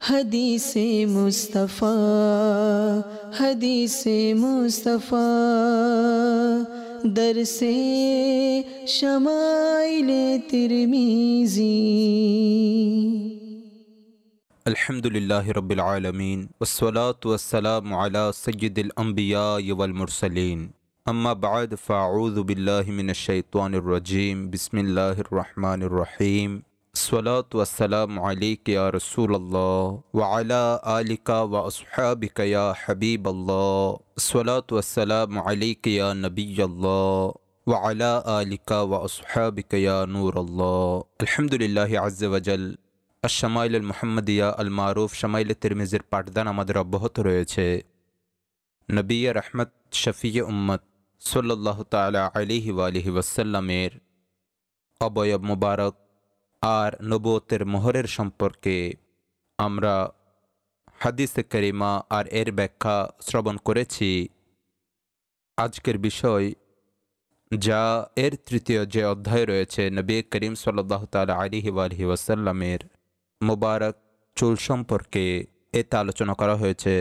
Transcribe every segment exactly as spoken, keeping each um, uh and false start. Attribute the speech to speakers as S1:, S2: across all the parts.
S1: हदीसे मुस्तफ़ा हदीसे मुस्तफ़ा दरसे शमाइले तिरमिज़ी।
S2: अल्हम्दुलिल्लाहि रब्बिल आलमीन वस्सलातु वस्सलामु अला सय्यिदिल अंबिया वल मुरसलीन अम्मा बाद फ़अऊज़ु बिल्लाहि मिनश शैतानिर रजीम बिस्मिल्लाहिर रहमानिर रहीम। अस्सलातु वस्सलामु अलैका या रसूलल्लाह व अला आलिका व अस्हाबिका या हबीबल्लाह। अस्सलातु वस्सलामु अलैका या नबियल्लाह व अला आलिका व अस्हाबिका या नूरल्लाह। अल्हम्दुलिल्लाहि अज़्ज़ा व जल अश-शमाइल मुहम्मदिया अल मारूफ शमाइल तिरमिज़िर पाठदान আমাদের অব্যাহত রয়েছে। নবী রহমত শফিয়ে উম্মত সাল্লাল্লাহু তাআলা আলাইহি ওয়া আলিহি ওয়াসাল্লামের অবয়ব মুবারক আর নবুয়তের মোহরের সম্পর্কে আমরা হাদিসে কারিমা আর এর ব্যাখ্যা শ্রবণ করেছি। আজকের বিষয় যা এর তৃতীয় যে অধ্যায় রয়েছে নবী করিম সাল্লাল্লাহু তাআলা আলাইহি ওয়া আলিহি ওয়াসাল্লামের মুবারক চুল সম্পর্কে এতে আলোচনা করা হয়েছে।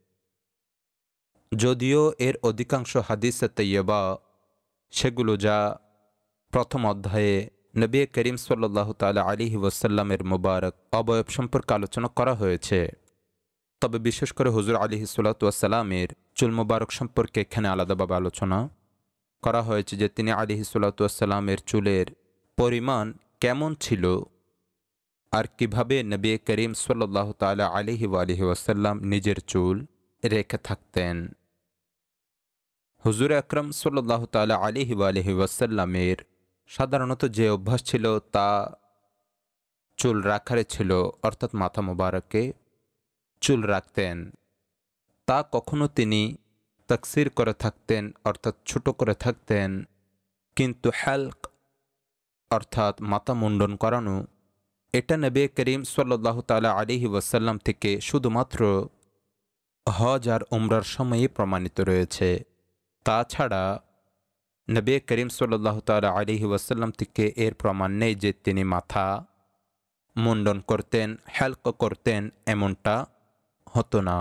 S2: যদিও এর অধিকাংশ হাদিসে তৈয়বা সেগুলো যা প্রথম অধ্যায়ে নবী করিম সাল্লাল্লাহু তাআলা আলাইহি ওয়াসাল্লামের মুবারক অবয়ব সম্পর্কে আলোচনা করা হয়েছে, তবে বিশেষ করে হুজুর আলাইহিস সালাতু ওয়াস সালামের চুল মুবারক সম্পর্কে এখানে আলাদাভাবে আলোচনা করা হয়েছে যে তিনি আলাইহিস সালাতু ওয়াস সালামের চুলের পরিমাণ কেমন ছিল আর কিভাবে নবী করিম সাল্লাল্লাহু তাআলা আলাইহি ওয়া আলিহি ওয়াসাল্লাম নিজের চুল রেখে থাকতেন। হুজুর আকরাম সাল্লাল্লাহু তাআলা আলাইহি ওয়া আলিহি ওয়াসাল্লামের সাধারণত যে অভ্যাস ছিল তা চুল রাখারে ছিল, অর্থাৎ মাথা মুবারকে চুল রাখতেন। তা কখনো তিনি তাকসির করে থাকতেন, অর্থাৎ ছোট করে থাকতেন, কিন্তু হালক অর্থাৎ মাথা মুন্ডন করানো এটা নবী করিম সাল্লাল্লাহু তাআলা আলাইহি ওয়াসাল্লাম থেকে শুধুমাত্র হজ আর উমরার সময়ে প্রমাণিত রয়েছে। তাছাড়া নবী করিম সাল্লাল্লাহু তাআলা আলাইহি ওয়াসাল্লাম থেকে এর প্রমাণ নেই যে তিনি মাথা মুন্ডন করতেন, হালক করতেন, এমনটা হতো না।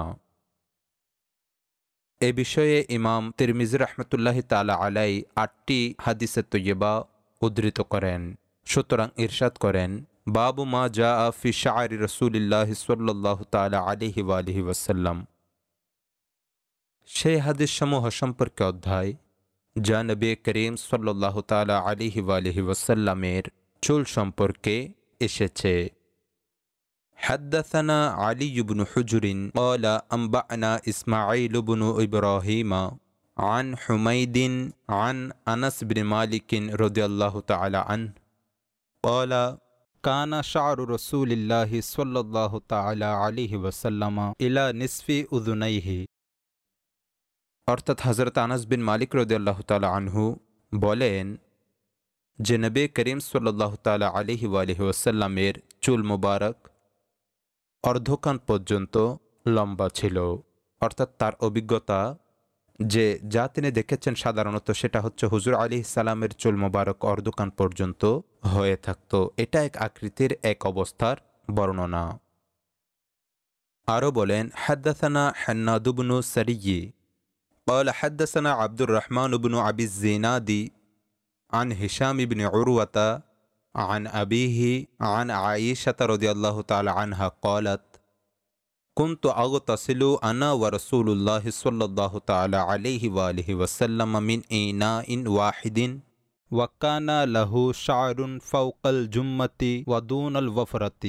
S2: এ বিষয়ে ইমাম তিরমিজি রাহমাতুল্লাহি তাআলা আলাই আটটি হাদিসে তৈয়বা উদ্ধৃত করেন। সুতরাং ইরশাদ করেন, বাবু মা জাআ ফি শা'রি রাসূলিল্লাহি সাল্লাল্লাহু তাআলা আলাইহি ওয়া আলিহি ওয়াসাল্লাম। সেই হাদিসসমূহ সম্পর্কে অধ্যায় যা নবী করিম সাল্লাল্লাহু তাআলা আলাইহি ওয়া আলিহি ওয়াসাল্লামের চুল সম্পর্কে এসেছে। حدثنا علي بن حجر قال أنبأنا إسماعيل بن إبراهيم عن حميد عن أنس بن مالك رضي الله تعالى عنه قال كان شعر رسول الله صلى الله تعالى عليه وسلم إلى نصف أذنيه। অর্থাৎ হযরত আনাস বিন মালিক রাদিয়াল্লাহু তাআলা আনহু বলেন যে নবী করিম সাল্লাল্লাহু তাআলা আলাইহি ওয়া আলিহি ওয়াসাল্লামের চুল মুবারক অর্ধকান পর্যন্ত লম্বা ছিল। অর্থাৎ তার অভিজ্ঞতা যে যা তিনি দেখেছেন সাধারণত সেটা হচ্ছে হুজুর আলাইহিস সালামের চুল মুবারক অর্ধকান পর্যন্ত হয়ে থাকত। এটা এক আকৃতির এক অবস্থার বর্ণনা। আরও বলেন, হাদ্দাসানা হান্নাদ ইবনু সারিয়্যি قال حدثنا عبد الرحمن بن أبي الزناد عن هشام بن عروة عن أبيه عن عائشة رضي الله تعالى عنها قالت كنت أغتسل أنا ورسول الله صلى الله تعالى عليه وآله وسلم من إناء واحد وكان له شعر فوق الجمة ودون الوفرة।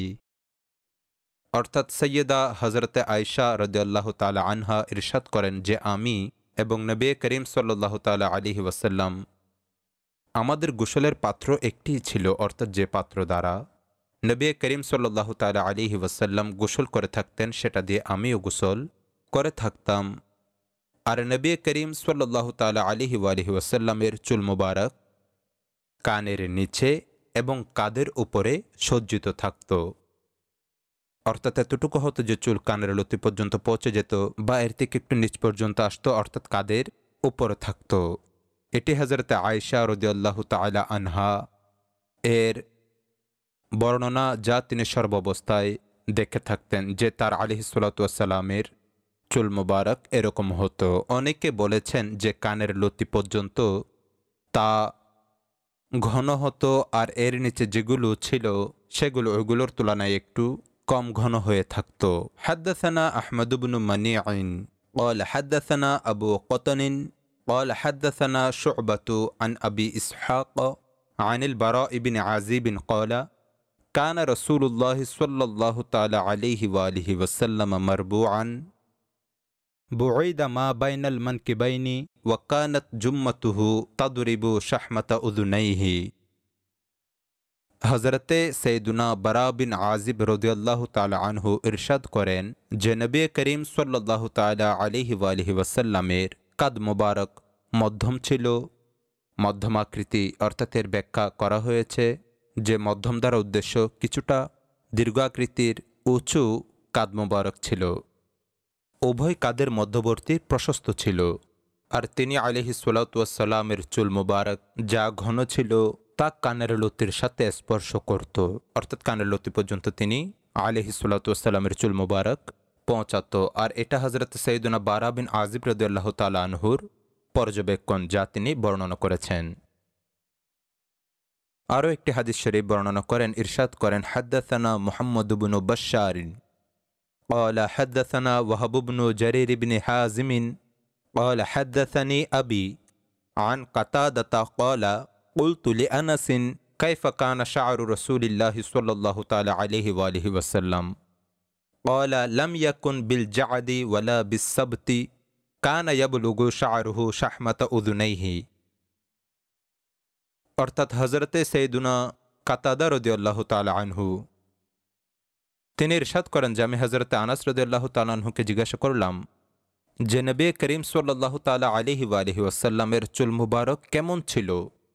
S2: অর্থাৎ সৈয়দা হযরতে আয়েশা রাদিয়াল্লাহু তাআলা আনহা ইরশাদ করেন যে আমি এবং নবী করিম সাল্লাল্লাহু তাআলা আলাইহি ওয়াসাল্লাম আমাদের গোসলের পাত্র একটিই ছিল, অর্থাৎ যে পাত্র দ্বারা নবী করিম সাল্লাল্লাহু তাআলা আলাইহি ওয়াসাল্লাম গোসল করে থাকতেন সেটা দিয়ে আমিও গোসল করে থাকতাম। আর নবী করিম সাল্লাল্লাহু তাআলা আলাইহি ওয়া আলিহি ওয়াসাল্লামের চুল মুবারক কানের নিচে এবং কাঁধের উপরে সজ্জিত থাকত। অর্থাৎ এতটুকু হতো যে চুল কানের লতি পর্যন্ত পৌঁছে যেত বা এর থেকে একটু নিচ পর্যন্ত আসতো, অর্থাৎ কাঁধের উপরে থাকত। এটি হযরতে আয়েশা রাদিয়াল্লাহু তাআলা আনহা এর বর্ণনা যা তিনি সর্বাবস্থায় দেখে থাকতেন যে তার আলাইহিসসালামের চুল মুবারক এরকম হতো। অনেকে বলেছেন যে কানের লতি পর্যন্ত তা ঘন হতো, আর এর নিচে যেগুলো ছিল সেগুলো ওইগুলোর তুলনায় একটু কম ঘন হয়ে থাকতো। হাদ্দাসানা আহমদ ইবনু মানি'ন قال حدثنا أبو قطن قال حدثنا شعبة عن أبي إسحاق عن البراء بن عازب قال كان رسول الله صلى الله تعالى عليه وآله وسلم مربوعا بعيد ما بين المنكبين وكانت جمته تضرب شحمة أذنيه। হজরতে সৈয়দুনা বারা বিন আজিব রাদিয়াল্লাহু তাআলা আনহু ইরশাদ করেন যে নবী করিম সাল্লাল্লাহু তাআলা আলাইহি ওয়া আলিহি ওয়াসাল্লামের কাদ মুবারক মধ্যম ছিল। মধ্যমাকৃতি অর্থাৎ এর ব্যাখ্যা করা হয়েছে যে মধ্যম দ্বারা উদ্দেশ্য কিছুটা দীর্ঘাকৃতির উঁচু কাদ মুবারক ছিল। উভয় কাদের মধ্যবর্তী প্রশস্ত ছিল। আর তিনি আলাইহিস সালাতু ওয়াস সালামের চুল মুবারক যা ঘন ছিল তা কানের লতির সাথে স্পর্শ করত, অর্থাৎ কানের লতি পর্যন্ত তিনি আলাইহিস সালাতু ওয়াস সালামের চুল মুবারক পৌঁছাতো। আর এটা হযরত সাইয়্যিদুনা বারা বিন আজিব রাদিয়াল্লাহু তাআলা আনহুর পর্যবেক্ষণ, যা তিনি বর্ণনা করেছেন। আরও একটি হাদিস শরীফ বর্ণনা করেন, ইরশাদ করেন হাদ্দাসানা মুহাম্মদ ইবনু বাশশার قال حدثنا وهب بن جرير بن حازم قال حدثني أبي عن قتادة قال قلت لأنس كيف كان شعر رسول الله صلى الله تعالى عليه وآله وسلم قال لم يكن بالجعد ولا بالسبت كان يبلغ شعره شحمة أذنيه। অর্থাৎ হযরতে সাইয়্যিদুনা কাতাদা রাদিয়াল্লাহু তাআলা আনহু তিনি ইরশাদ করেন যে আমি হযরতে আনাস রাদিয়াল্লাহু তাআলা আনহুকে জিজ্ঞাসা করলাম যে নবী করিম সাল্লাল্লাহু তাআলা আলাইহি ওয়া আলিহি ওয়াসাল্লামের চুল মুবারক কেমন ছিল।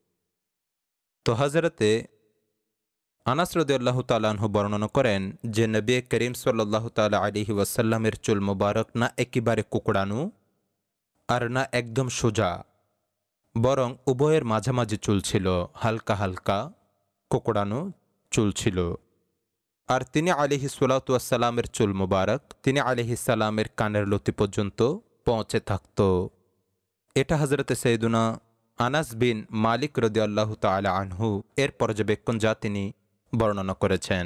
S2: তো হযরতে আনাস রাদিয়াল্লাহু তাআলা আনহু বর্ণনা করেন যে নবী করিম সাল্লাল্লাহু তাআলা আলাইহি ওয়াসাল্লামের চুল মুবারক না একেবারে কুকড়ানো আর না একদম সোজা, বরং উভয়ের মাঝামাঝি চুল ছিল, হালকা হালকা কুকড়ানো চুল ছিল। আর তিনি আলাইহিস সালাতু ওয়াস সালামের চুল মুবারক তিনি আলাইহিস সালামের কানের লতি পর্যন্ত পৌঁছে থাকত। এটা হযরতে সাইয়্যিদুনা আনাস বিন মালিক রাদিয়াল্লাহু তাআলা আনহু এর পর্যবেক্ষণ, যা তিনি বর্ণনা করেছেন।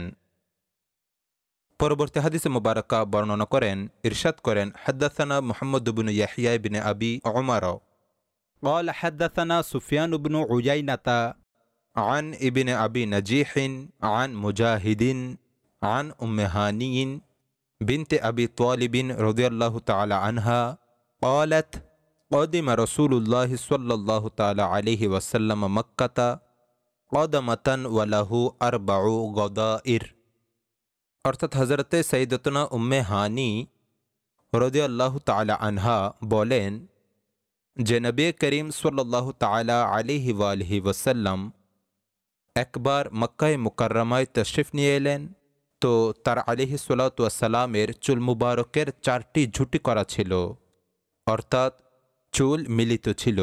S2: পরবর্তী হাদিসে মুবারকা বর্ণনা করেন, ইরশাদ করেন হাদ্দাসানা মুহাম্মদ ইবনু ইয়াহইয়া ইবনে আবি উমার قال حدثنا سفيان بن عيينة عن ابن أبي نجيح عن مجاهد عن أم هاني بنت أبي طالب رضي الله تعالى عنها قالت قدم رسول الله صلى الله تعالى عليه وسلم مكة قدمة وله أربع غدائر। অর্থাৎ হযরতে সাইয়্যিদাতুনা উম্মে হানি রাদিয়াল্লাহু তাআলা আনহা বলেন যে নবী করিম সাল্লাল্লাহু তাআলা আলাইহি ওয়া আলিহি ওয়াসাল্লাম একবার মক্কায়ে মুকাররমায় তশরিফ নিয়ে এলেন। তো তার আলাইহিস সালাতু ওয়াস সালামের চুল মুবারকের চারটি ঝুঁটি করা ছিল, অর্থাৎ চুল মিলিত ছিল,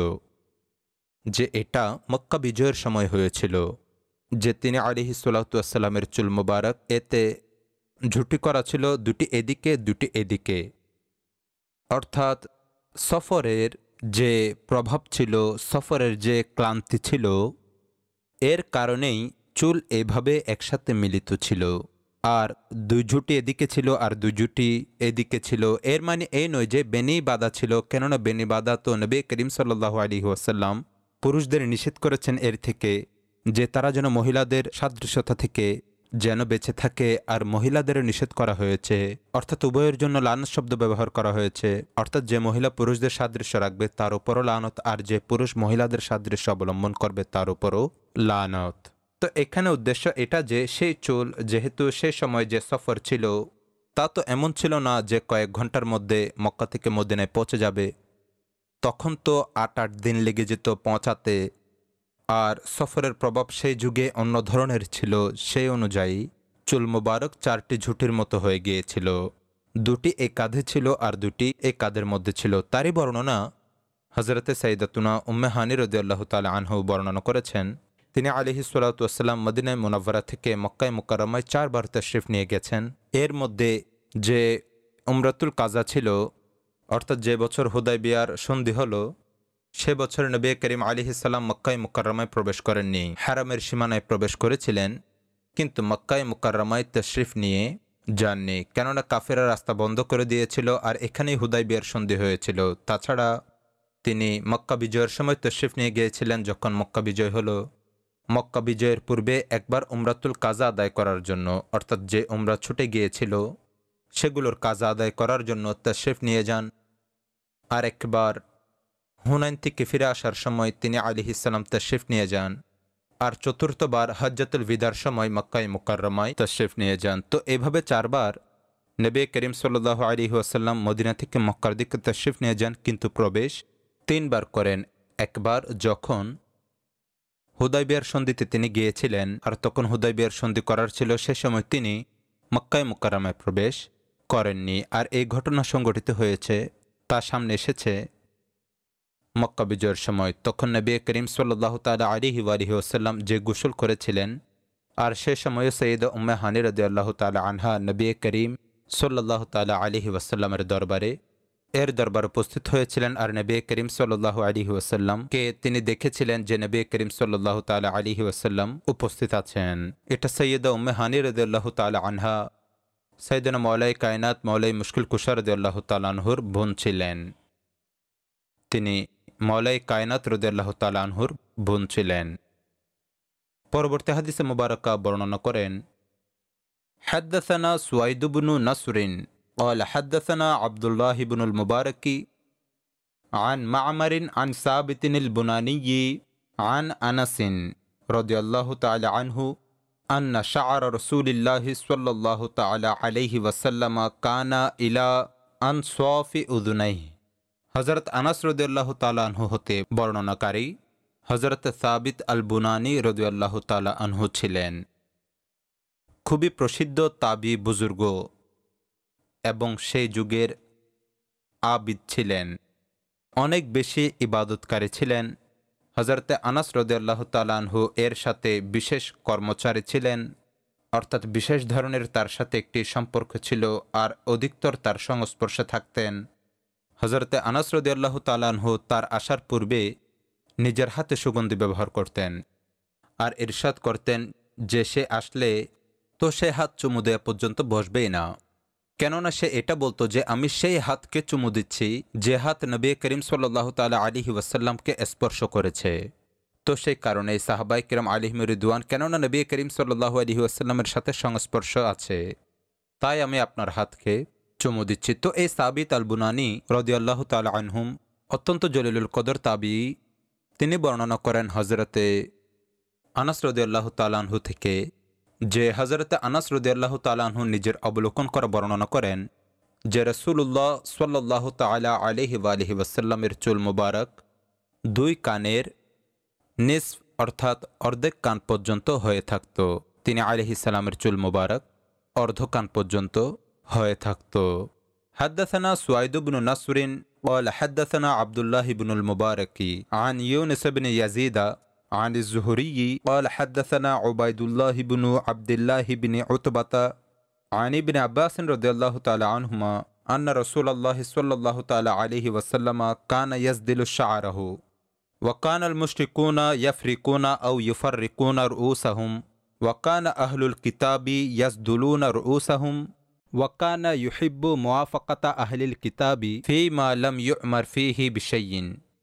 S2: যে এটা মক্কা বিজয়ের সময় হয়েছিল, যে তিনি আলাইহিস সালাতু ওয়াস সালামের চুল মুবারক এতে ঝুঁটি করা ছিল দুটি এদিকে দুটি এদিকে। অর্থাৎ সফরের যে প্রভাব ছিল, সফরের যে ক্লান্তি ছিল, এর কারণেই চুল এভাবে একসাথে মিলিত ছিল। আর দুই জুটি এদিকে ছিল আর দুই জুটি এদিকে ছিল, এর মানে এই নয় যে বেনি বাঁধা ছিল, কেননা বেনি বাঁধা তো নবী করিম সাল্লাল্লাহু আলাইহি ওয়াসাল্লাম পুরুষদের নিষেধ করেছেন এর থেকে, যে তারা যেন মহিলাদের সাদৃশ্যতা থেকে যেন বেঁচে থাকে, আর মহিলাদেরও নিষেধ করা হয়েছে, অর্থাৎ উভয়ের জন্য লানত শব্দ ব্যবহার করা হয়েছে। অর্থাৎ যে মহিলা পুরুষদের সাদৃশ্য রাখবে তার উপরও লানত, আর যে পুরুষ মহিলাদের সাদৃশ্য অবলম্বন করবে তার উপরও লানত। তো এখানে উদ্দেশ্য এটা যে সেই চুল যেহেতু সেই সময় যে সফর ছিল তা তো এমন ছিল না যে কয়েক ঘন্টার মধ্যে মক্কা থেকে মদিনায় পৌঁছে যাবে, তখন তো আট আট দিন লেগে যেত পৌঁছাতে। আর সফরের প্রভাব সেই যুগে অন্য ধরনের ছিল, সেই অনুযায়ী চুল মুবারক চারটি ঝুঁটির মতো হয়ে গিয়েছিল, দুটি এ কাঁধে ছিল আর দুটি এ কাঁধের মধ্যে ছিল। তারই বর্ণনা হযরতে সাইয়্যিদাতুনা উম্মে হানি রাদিয়াল্লাহু তাআলা আনহু বর্ণনা করেছেন। তিনি আলাইহিস সালাতু ওয়াস সালাম মদিনায় মুনাওয়ারা থেকে মক্কায় মুকাররমায় চারবার তাশরিফ নিয়ে গেছেন। এর মধ্যে যে উমরাতুল কাজা ছিল, অর্থাৎ যে বছর হুদায়বিয়ার সন্ধি হলো, সে বছর নবী করিম আলাইহিস সালাম মক্কায় মুকাররমায় প্রবেশ করেননি। হারামের সীমানায় প্রবেশ করেছিলেন, কিন্তু মক্কায় মুকাররমায় তশরিফ নিয়ে যাননি, কেননা কাফেরা রাস্তা বন্ধ করে দিয়েছিল আর এখানেই হুদায়বিয়ার সন্ধি হয়েছিল। তাছাড়া তিনি মক্কা বিজয়ের সময় তশরিফ নিয়ে গিয়েছিলেন যখন মক্কা বিজয় হলো। মক্কা বিজয়ের পূর্বে একবার উমরাতুল কাজা আদায় করার জন্য, অর্থাৎ যে উমরা ছুটে গিয়েছিল সেগুলোর কাজা আদায় করার জন্য তশরিফ নিয়ে যান। আর একবার হুনাইন থেকে ফিরে আসার সময় তিনি আলাইহিস সালাম তশরিফ নিয়ে যান। আর চতুর্থবার হজ্জাতুল বিদার সময় মক্কায় মুকাররমায় তশরিফ নিয়ে যান। তো এভাবে চারবার নবী করিম সাল্লাল্লাহু আলাইহি ওয়াসাল্লাম মদিনা থেকে মক্কার দিকে তশরিফ নিয়ে যান, কিন্তু প্রবেশ তিনবার করেন। একবার যখন হুদায়বিয়ার সন্ধিতে তিনি গিয়েছিলেন, আর তখন হুদায়বিয়ার সন্ধি করার ছিল, সে সময় তিনি মক্কায় মুকাররমায় প্রবেশ করেননি। আর এই ঘটনা সংঘটিত হয়েছে, তা সামনে এসেছে মক্কা বিজয়ের সময়। তখন নবী করিম সাল্লাল্লাহু তাআলা আলাইহি ওয়ালিহি ওয়াসাল্লাম যে গোসল করেছিলেন, আর সে সময়ে সৈয়দা উম্মে হানি রাদিয়াল্লাহু তাআলা আনহা নবী করিম সাল্লাল্লাহু তাআলা আলাইহি ওয়াসাল্লামের দরবারে এর দরবার উপস্থিত হয়েছিলেন। আর নবী করিম সাল্লাল্লাহু আলাইহি ওয়াসাল্লামকে তিনি দেখেছিলেন যে নবী করিম সাল্লাল্লাহু তাআলা আলাইহি ওয়াসাল্লাম উপস্থিত আছেন। এটা সৈয়দা উম্মে হানি রাদিয়াল্লাহু তাআলা আনহা সাইয়েদনা মাওলাই কায়নাত মাওলাই মুশকিল কুশা রাদিয়াল্লাহু তাআলা আনহুর বোন ছিলেন। তিনি মাওলাই কায়নাত রাদিয়াল্লাহু তাআলা আনহুর বোন ছিলেন। পরবর্তী হাদিসে মুবারাকা বর্ণনা করেন, হাদদাসানা সুয়াইদ ইবনু নাসরিন قال حدثنا عبد الله بن المبارك عن معمر عن ثابت البناني عن أنس رضي الله تعالى عنه أن شعر رسول الله صلى الله تعالى عليه وسلم كان إلى أنصاف أذنيه। হযরত আনাস রাদিয়াল্লাহু তাআলা আনহু হতে বর্ণনাকারী হযরত সাবিত আল বুনানি রাদিয়াল্লাহু তাআলা আনহু ছিলেন খুবই প্রসিদ্ধ তাবি বুজুর্গ এবং সেই যুগের আবিদ ছিলেন, অনেক বেশি ইবাদতকারী ছিলেন। হযরতে আনাস রাদিয়াল্লাহু তাআলা আনহু এর সাথে বিশেষ কর্মচারী ছিলেন, অর্থাৎ বিশেষ ধরনের তার সাথে একটি সম্পর্ক ছিল, আর অধিকতর তার সংস্পর্শে থাকতেন। হযরতে আনাস রাদিয়াল্লাহু তাআলা আনহু তার আসার পূর্বে নিজের হাতে সুগন্ধি ব্যবহার করতেন, আর ইরশাদ করতেন যে সে আসলে তো সে হাত চুমু দেওয়া পর্যন্ত বসবেই না, কেননা সে এটা বলতো যে আমি সেই হাতকে চুমু দিচ্ছি যে হাত নবী করিম সাল্লাল্লাহু তাআলা আলাইহি ওয়াসাল্লামকে স্পর্শ করেছে। তো সেই কারণে সাহাবায়ে কিরাম আলাইহিম রিদওয়ান, কেননা নবী করিম সাল্লাল্লাহু আলাইহি ওয়াসাল্লামের সাথে সংস্পর্শ আছে, তাই আমি আপনার হাতকে চুমু দিচ্ছি। তো এই সাবিত আল বুনানি রাদিয়াল্লাহু তাআলা আনহুম অত্যন্ত জলিলুল কদর তাবি। তিনি বর্ণনা করেন হযরতে আনাস রাদিয়াল্লাহু তাআলা আনহু থেকে যে হযরতে আনাস রাদিয়াল্লাহু তাআলা আনহু নিজের অবলোকন করা বর্ণনা করেন যে রাসূলুল্লাহ সাল্লাল্লাহু তাআলা আলাইহি ওয়া আলিহি ওয়াসাল্লামের চুল মুবারক দুই কানের নিসফ অর্থাৎ অর্ধেক কান পর্যন্ত হয়ে থাকত। তিনি আলাইহিস সালামের চুল মুবারক অর্ধ কান পর্যন্ত হয়ে থাকত। হাদদাসানা সুয়াইদ ইবনু নাসরিন قال حدثنا عبد الله بن المبارك عن يونس بن يزيد عن الزهري قال حدثنا عبيد الله بن عبد الله بن عتبة عن ابن عباس رضي الله تعالى عنهما أن رسول الله صلى الله تعالى عليه وسلم كان يسدل شعره وكان المشركون يفرقون أو يفرقون رؤوسهم وكان أهل الكتاب يسدلون رؤوسهم وكان يحب موافقة أهل الكتاب فيما لم يؤمر فيه بشيء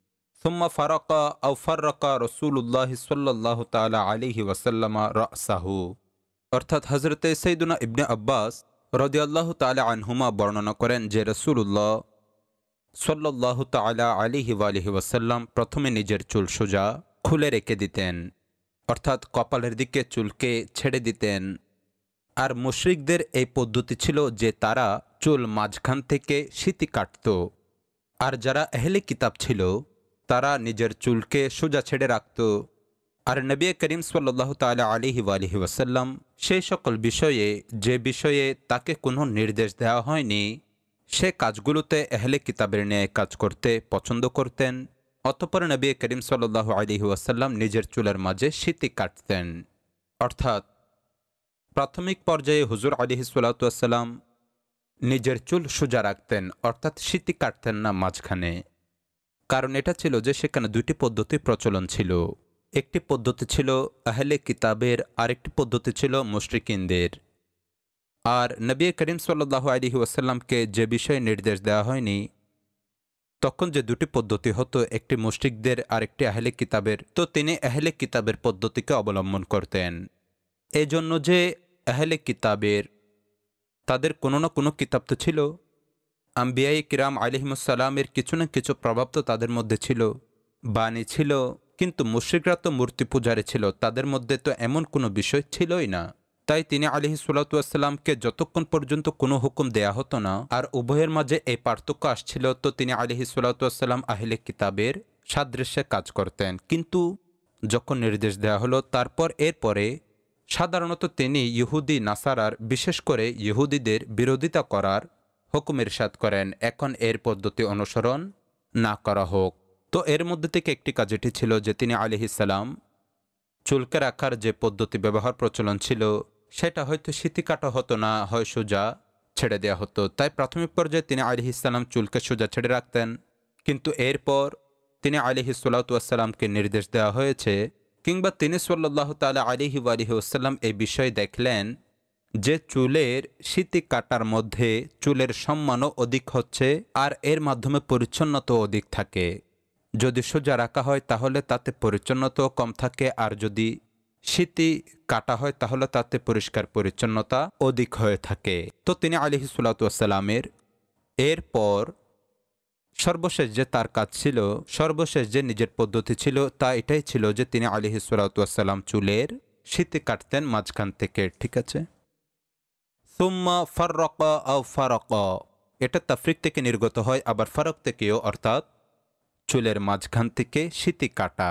S2: ثم فرق أو فرق رسول الله صلى الله تعالى عليه وسلم رأسه। অর্থাৎ হযরতে সাইয়্যিদুনা ইবনে আব্বাস রাদিয়াল্লাহু তাআলা আনহুমা বর্ণনা করেন যে রাসূলুল্লাহ সাল্লাল্লাহু তাআলা আলাইহি ওয়া আলিহি ওয়াসাল্লাম প্রথমে নিজের চুল সোজা খুলে রেখে দিতেন, অর্থাৎ কপালের দিকে চুলকে ছেড়ে দিতেন। আর মুশরিকদের এই পদ্ধতি ছিল যে তারা চুল মাঝখান থেকে সিঁতি কাটত, আর যারা আহলে কিতাব ছিল তারা নিজের চুলকে সোজা ছেড়ে রাখত। আর নবী করিম সাল্লাল্লাহু তাআলা আলাইহি ওয়া আলিহি ওয়াসাল্লাম সেই সকল বিষয়ে যে বিষয়ে তাকে কোনো নির্দেশ দেওয়া হয়নি সে কাজগুলোতে আহলে কিতাবের ন্যায় কাজ করতে পছন্দ করতেন। অতঃপর নবী করিম সাল্লাল্লাহু আলাইহি ওয়াসাল্লাম নিজের চুলের মাঝে সিঁতি কাটতেন, অর্থাৎ প্রাথমিক পর্যায়ে হুজুর আলাইহিসসালাতু ওয়াসসালাম নিজের চুল সোজা রাখতেন, অর্থাৎ সিঁতি কাটতেন না মাঝখানে। কারণ এটা ছিল যে সেখানে দুইটি পদ্ধতি প্রচলন ছিল। একটি পদ্ধতি ছিল আহলে কিতাবের, আরেকটি পদ্ধতি ছিল মুশরিকিনদের। আর নবী করিম সাল্লাল্লাহু আলাইহি ওয়াসাল্লামকে যে বিষয়ে নির্দেশ দেওয়া হয়নি, তখন যে দুটি পদ্ধতি হতো, একটি মুশরিকদের আর একটি আহলে কিতাবের, তো তিনি আহলে কিতাবের পদ্ধতিকে অবলম্বন করতেন। এই জন্য যে আহলে কিতাবের, তাদের কোনো না কোনো কিতাব তো ছিল, আম্বিয়ায়ে কিরাম আলাইহিমুসসালামের কিছু না কিছু প্রভাব তো তাদের মধ্যে ছিল, বাণী ছিল। কিন্তু মুশরিকরা তো মূর্তি পূজারী ছিল, তাদের মধ্যে তো এমন কোনো বিষয় ছিলই না। তাই তিনি আলাইহিসসালাতু ওয়াসসালামকে যতক্ষণ পর্যন্ত কোনো হুকুম দেয়া হতো না, আর উভয়ের মাঝে এই পার্থক্য আসছিল, তো তিনি আলাইহিসসালাতু ওয়াসসালাম আহলে কিতাবের সাদৃশ্যে কাজ করতেন। কিন্তু যখন নির্দেশ দেওয়া হলো, তারপর এরপরে সাধারণত তিনি ইহুদি নাসারার, বিশেষ করে ইহুদিদের বিরোধিতা করার হুকুম ইরশাদ করেন, এখন এর পদ্ধতি অনুসরণ না করা হোক। তো এর মধ্যে থেকে একটি কাজ এটি ছিল যে তিনি আলাইহিসসালাম চুলকে রাখার যে পদ্ধতি ব্যবহার প্রচলন ছিল, সেটা হয়তো সিঁতি কাটা হতো না, হয় সোজা ছেড়ে দেওয়া হতো। তাই প্রাথমিক পর্যায়ে তিনি আলাইহিসসালাম চুলকে সোজা ছেড়ে রাখতেন। কিন্তু এরপর তিনি আলাইহিসসালাতু ওয়াসসালামকে নির্দেশ দেওয়া হয়েছে, কিংবা তিনি সাল্লাল্লাহু তাআলা আলাইহি ওয়া আলিহি ওয়াসাল্লাম এই বিষয়ে দেখলেন যে চুলের সিঁতি কাটার মধ্যে চুলের সম্মানও অধিক হচ্ছে, আর এর মাধ্যমে পরিচ্ছন্নতাও অধিক থাকে। যদি সোজা রাখা হয় তাহলে তাতে পরিচ্ছন্নতাও কম থাকে, আর যদি সিঁতি কাটা হয় তাহলে তাতে পরিষ্কার পরিচ্ছন্নতা অধিক হয়ে থাকে। তো তিনি আলাইহিসসালাতু ওয়াসসালামের এরপর সর্বশেষ যে তার কাজ ছিল, সর্বশেষ যে নিজের পদ্ধতি ছিল, তা এটাই ছিল যে তিনি আলাইহিসসালাতু ওয়াসসালাম চুলের সিঁতি কাটতেন মাঝখান থেকে। ঠিক আছে, সুম্মা ফাররাকা আও ফারাকা, এটা তাফরিক থেকে নির্গত হয়, আবার ফারক থেকেও, অর্থাৎ চুলের মাঝখান থেকে সিঁতি কাটা।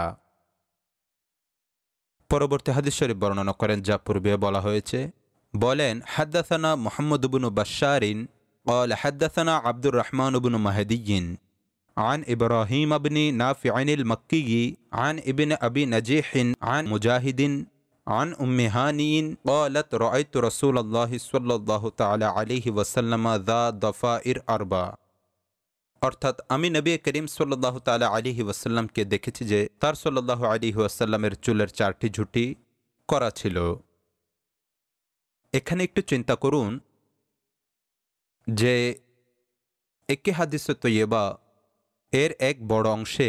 S2: পরবর্তী হাদিস শরীফ বর্ণনা করেন যা পূর্বে বলা হয়েছে। বলেন, হাদ্দাসানা মুহাম্মদ ইবনু বাশশারিন قال حدثنا عبد الرحمن بن مهدي عن إبراهيم بن نافع المكي عن ابن أبي نجيح عن مجاهد عن أم هاني قالت رأيت رسول الله صلى الله تعالى عليه وسلم ذا ضفائر أربع, অর্থাৎ আমি নবী করিম সাল্লাল্লাহু তাআলা আলাইহি ওয়াসাল্লামকে দেখেছি যে তার সাল্লাল্লাহু আলাইহি ওয়াসাল্লামের চুলের চারটি ঝুঁটি করা ছিল। এখানে একটু চিন্তা করুন যে একে হাদিসে তৈয়বা এর এক বড় অংশে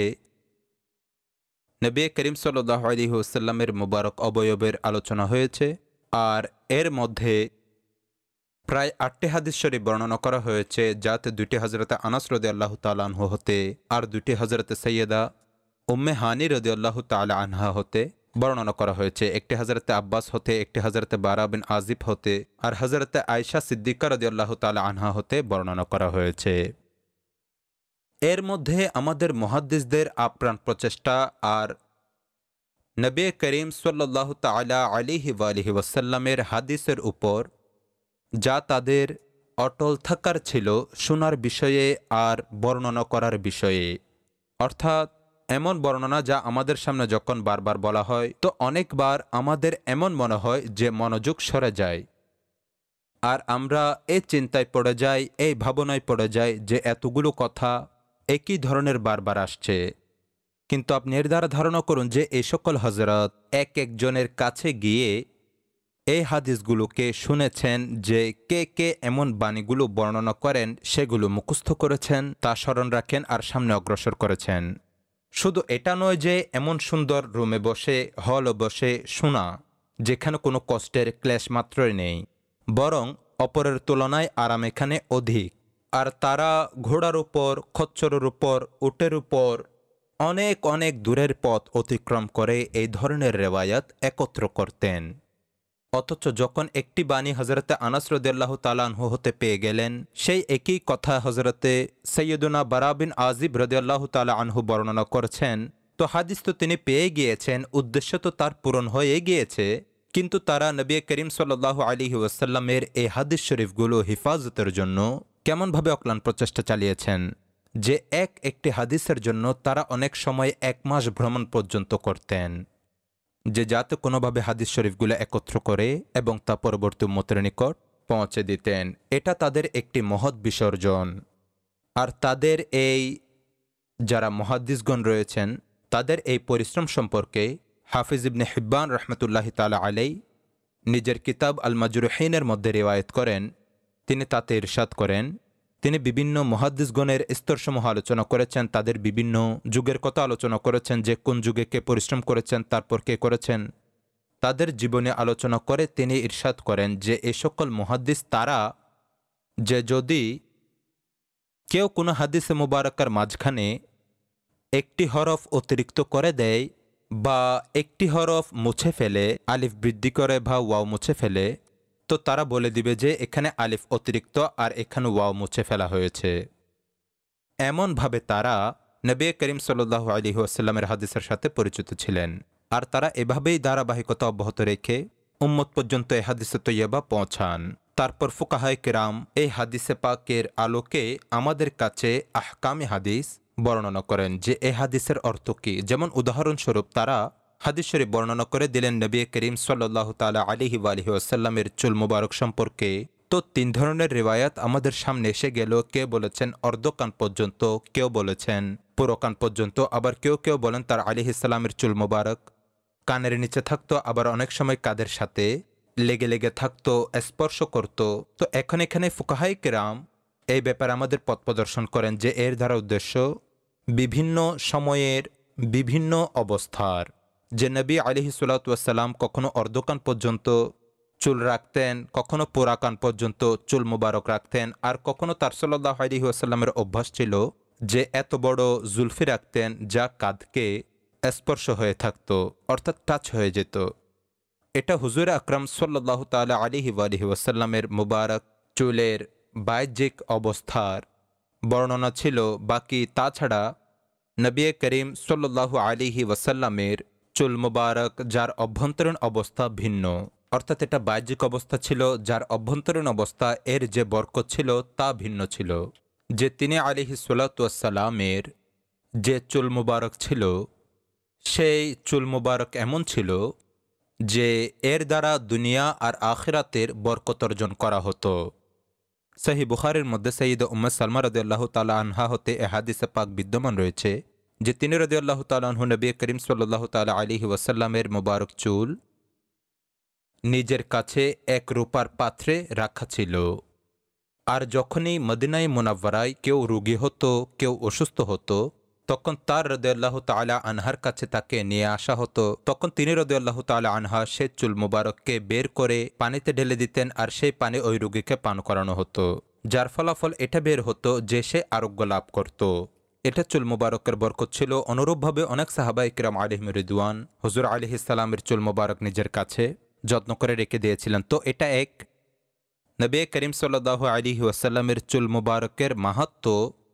S2: নবী করিম সাল্লাল্লাহু আলাইহি ওয়াসাল্লামের মুবারক অবয়বের আলোচনা হয়েছে, আর এর মধ্যে প্রায় আটটি হাদিস শরীফ বর্ণনা করা হয়েছে, যাতে দুইটি হযরতে আনাস রাদিয়াল্লাহু তাআলা আনহু হতে আর দুইটি হযরতে সাইয়্যিদা উম্মে হানি রাদিয়াল্লাহু তাআলা আনহা হতে বর্ণনা করা হয়েছে। একটি হযরতে আব্বাস হতে, একটি হযরতে বারা বিন আজিব হতে, আর হযরতে আয়েশা সিদ্দিকা রাদিয়াল্লাহু তাআলা আনহা হতে বর্ণনা করা হয়েছে। এর মধ্যে আমাদের মুহাদ্দিসদের আপ্রাণ প্রচেষ্টা আর নবী করিম সাল্লাল্লাহু তাআলা আলাইহি ওয়া আলিহি ওয়াসাল্লামের হাদিসের উপর যা তাদের অটল থাকার ছিল শোনার বিষয়ে আর বর্ণনা করার বিষয়ে, অর্থাৎ এমন বর্ণনা যা আমাদের সামনে যখন বারবার বলা হয়, তো অনেকবার আমাদের এমন মনে হয় যে মনোযোগ সরে যায়, আর আমরা এই চিন্তায় পড়ে যাই, এই ভাবনায় পড়ে যাই যে এতগুলো কথা একই ধরনের বারবার আসছে। কিন্তু আপনি এর দ্বারা ধারণা করুন যে এই সকল হযরত এক একজনের কাছে গিয়ে এই হাদিসগুলোকে শুনেছেন, যে কে কে এমন বাণীগুলো বর্ণনা করেন সেগুলো মুখস্থ করেছেন, তা স্মরণ রাখেন আর সামনে অগ্রসর করেছেন। শুধু এটা নয় যে এমন সুন্দর রুমে বসে, হলে বসে শোনা, যেখানে কোনো কষ্টের ক্লেশ মাত্রই নেই, বরং অপরের তুলনায় আরাম এখানে অধিক। আর তারা ঘোড়ার উপর, খচ্চরের উপর, উটের উপর অনেক অনেক দূরের পথ অতিক্রম করে এই ধরনের রেওয়ায়াত একত্র করতেন। অথচ যখন একটি বাণী হযরতে আনাস রাদিয়াল্লাহু তাআলা আনহু হতে পেয়ে গেলেন, সেই একই কথা হযরতে সাইয়্যিদুনা বারা বিন আজিব রাদিয়াল্লাহু তাআলা আনহু বর্ণনা করছেন, তো হাদিস তো তিনি পেয়ে গিয়েছেন, উদ্দেশ্য তো তার পূরণ হয়ে গিয়েছে, কিন্তু তারা নবী করিম সাল্লাল্লাহু আলাইহি ওয়াসাল্লামের এই হাদিস শরীফগুলো হিফাজতের জন্য কেমনভাবে অক্লান্ত প্রচেষ্টা চালিয়েছেন, যে এক একটি হাদিসের জন্য তারা অনেক সময় এক মাস ভ্রমণ পর্যন্ত করতেন। যে যাতে কোনোভাবে হাদিস শরীফগুলো একত্র করে এবং তা পরবর্তী উম্মতের নিকট পৌঁছে দিতেন। এটা তাদের একটি মহৎ বিসর্জন। আর তাদের এই যারা মুহাদ্দিসগণ রয়েছেন তাদের এই পরিশ্রম সম্পর্কে হাফিজ ইবনে হিব্বান রহমতুল্লাহি তাআলা আলাই নিজের কিতাব আল মাজরুহিনের মধ্যে রিওয়ায়েত করেন। তিনি তাতে ইরশাদ করেন, তিনি বিভিন্ন মুহাদ্দিসগণের স্তরসমূহ আলোচনা করেছেন, তাদের বিভিন্ন যুগের কথা আলোচনা করেছেন, যে কোন যুগে কে পরিশ্রম করেছেন, তারপর কে করেছেন, তাদের জীবনে আলোচনা করে তিনি ইরশাদ করেন যে এ সকল মুহাদ্দিস তারা যে যদি কেউ কোনো হাদিসে মুবারাকার মাঝখানে একটি হরফ অতিরিক্ত করে দেয় বা একটি হরফ মুছে ফেলে, আলিফ বৃদ্ধি করে বা ওয়াও মুছে ফেলে, তো তারা বলে দিবে যে এখানে আলিফ অতিরিক্ত আর এখানে ওয়াও মুছে ফেলা হয়েছে। এমনভাবে তারা নবী করিম সাল্লাল্লাহু আলাইহি ওয়াসাল্লামের হাদিসের সাথে পরিচিত ছিলেন। আর তারা এভাবেই ধারাবাহিকতা অব্যাহত রেখে উম্মত পর্যন্ত এই হাদিসে তৈয়বা পৌঁছান। তারপর ফুকাহায়ে কেরাম এই হাদিসে পাকের আলোকে আমাদের কাছে আহকামে হাদিস বর্ণনা করেন যে এ হাদিসের অর্থ কী। যেমন উদাহরণস্বরূপ তারা হাদিস শরীফ বর্ণনা করে দিলেন নবী করিম সাল্লাল্লাহু তাআলা আলাইহি ওয়া আলিহি ওয়াসাল্লামের চুল মুবারক সম্পর্কে। তো তিন ধরনের রিওয়ায়াত আমাদের সামনে এসে গেল। কেউ বলেছেন অর্ধকান পর্যন্ত, কেউ বলেছেন পুরো কান পর্যন্ত, আবার কেউ কেউ বলেন তার আলাইহিস সালামের চুল মুবারক কানের নিচে থাকতো, আবার অনেক সময় কাদের সাথে লেগে লেগে থাকতো, স্পর্শ করত। তো এখন এখানে ফুকাহায়ে কেরাম এই ব্যাপারে আমাদের পথ প্রদর্শন করেন যে এর দ্বারা উদ্দেশ্য বিভিন্ন সময়ের বিভিন্ন অবস্থার, যে নবী আলাইহিস সালাতু ওয়াস সালাম কখনো অর্ধকান পর্যন্ত চুল রাখতেন, কখনো পুরা কান পর্যন্ত চুল মুবারক রাখতেন, আর কখনো তার সাল্লাল্লাহু আলাইহি ওয়াসাল্লামের অভ্যাস ছিল যে এত বড় জুলফি রাখতেন যা কাঁধকে স্পর্শ হয়ে থাকত, অর্থাৎ টাচ হয়ে যেত। এটা হুজুর আকরাম সাল্লাল্লাহু তাআলা আলাইহি ওয়া আলিহি ওয়াসাল্লামের মুবারক চুলের বাহ্যিক অবস্থার বর্ণনা ছিল। বাকি তাছাড়া নবী করিম সাল্লাল্লাহু আলাইহি ওয়াসাল্লামের চুল মুবারক যার অভ্যন্তরীণ অবস্থা ভিন্ন, অর্থাৎ এটা বাহ্যিক অবস্থা ছিল, যার অভ্যন্তরীণ অবস্থা এর যে বরকত ছিল তা ভিন্ন ছিল। যে তিনি আলাইহিস সালাতু ওয়াস সালামের যে চুল মুবারক ছিল সেই চুল মুবারক এমন ছিল যে এর দ্বারা দুনিয়া আর আখিরাতের বরকত অর্জন করা হতো। সহি বুখারীর মধ্যে সাইয়্যিদা উম্মে সালমা রাদিয়াল্লাহু তাআলা আনহা হতে এ হাদিসে পাক বিদ্যমান রয়েছে যে তিনি রাদিয়াল্লাহু তাআলা আনহু নবী করিম সাল্লাল্লাহু তাআলা আলাইহি ওয়াসাল্লামের মুবারক চুল নিজের কাছে এক রূপার পাত্রে রাখা ছিল। আর যখনই মদিনায়ে মুনাওয়ারায় কেউ রোগী হতো, কেউ অসুস্থ হতো, তখন তার রাদিয়াল্লাহু তাআলা আনহার কাছে তাকে নিয়ে আসা হতো। তখন তিনি রাদিয়াল্লাহু তাআলা আনহা সে চুল মুবারককে বের করে পানিতে ঢেলে দিতেন, আর সেই পানি ওই রোগীকে পান করানো হতো, যার ফলাফল এটা বের হতো যে সে আরোগ্য লাভ করত। এটা চুল মুবারকের বরকত ছিল। অনুরূপভাবে অনেক সাহাবায়ে কিরাম আলাইহিম রিদওয়ান হুজুর আলাইহিস সালামের চুল মুবারক নিজের কাছে যত্ন করে রেখে দিয়েছিলেন। তো এটা এক নবী করিম সাল্লাল্লাহু আলাইহি ওয়াসাল্লামের চুল মুবারকের মাহাত্ম্য,